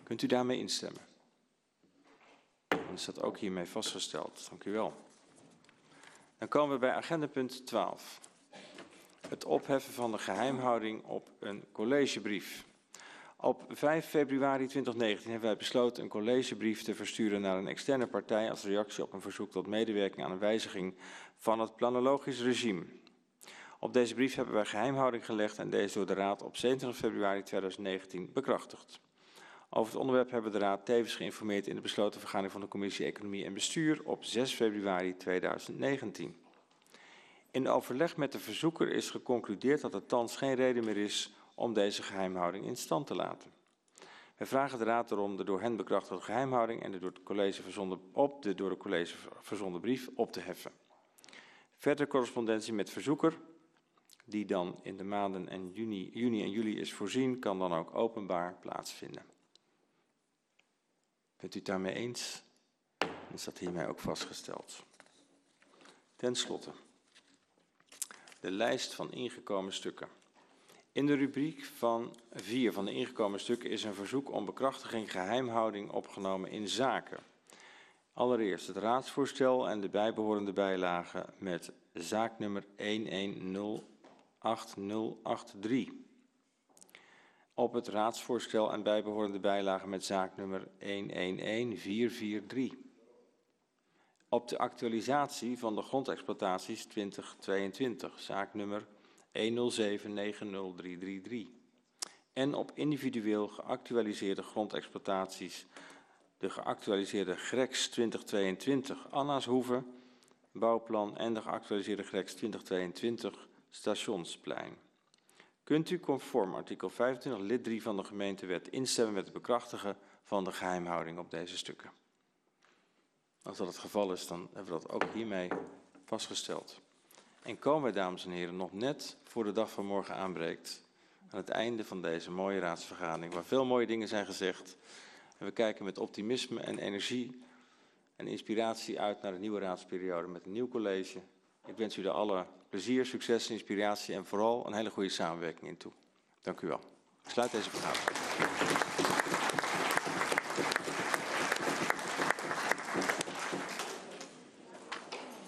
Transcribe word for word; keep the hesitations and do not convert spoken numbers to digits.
Kunt u daarmee instemmen? Dan is dat ook hiermee vastgesteld. Dank u wel. Dan komen we bij agendapunt twaalf. Het opheffen van de geheimhouding op een collegebrief. Op vijf februari tweeduizend negentien hebben wij besloten een collegebrief te versturen naar een externe partij als reactie op een verzoek tot medewerking aan een wijziging van het planologisch regime. Op deze brief hebben wij geheimhouding gelegd en deze door de Raad op zevenentwintig februari tweeduizend negentien bekrachtigd. Over het onderwerp hebben we de Raad tevens geïnformeerd in de besloten vergadering van de Commissie Economie en Bestuur op zes februari tweeduizend negentien. In overleg met de verzoeker is geconcludeerd dat er thans geen reden meer is om deze geheimhouding in stand te laten. Wij vragen de Raad erom de door hen bekrachtigde geheimhouding en de door het college verzonden, op de door het college verzonden brief op te heffen. Verdere correspondentie met verzoeker, die dan in de maanden en juni, juni en juli is voorzien, kan dan ook openbaar plaatsvinden. Bent u het daarmee eens? Dan is dat hiermee ook vastgesteld. Ten slotte, de lijst van ingekomen stukken. In de rubriek van vier van de ingekomen stukken is een verzoek om bekrachtiging geheimhouding opgenomen in zaken. Allereerst het raadsvoorstel en de bijbehorende bijlagen met zaaknummer een een nul acht nul acht drie. Op het raadsvoorstel en bijbehorende bijlagen met zaaknummer een een een vier vier drie. Op de actualisatie van de grondexploitaties twintig tweeëntwintig, zaaknummer een nul zeven negen nul drie drie drie. En op individueel geactualiseerde grondexploitaties, de geactualiseerde G R E X twintig tweeëntwintig Annashoeve, bouwplan en de geactualiseerde G R E X twintig tweeëntwintig Stationsplein. Kunt u conform artikel vijfentwintig lid drie van de gemeentewet instemmen met het bekrachtigen van de geheimhouding op deze stukken? Als dat het geval is, dan hebben we dat ook hiermee vastgesteld. En komen wij, dames en heren, nog net voor de dag van morgen aanbreekt aan het einde van deze mooie raadsvergadering, waar veel mooie dingen zijn gezegd. En we kijken met optimisme en energie en inspiratie uit naar de nieuwe raadsperiode met een nieuw college. Ik wens u er alle plezier, succes, inspiratie en vooral een hele goede samenwerking in toe. Dank u wel. Ik sluit deze vergadering.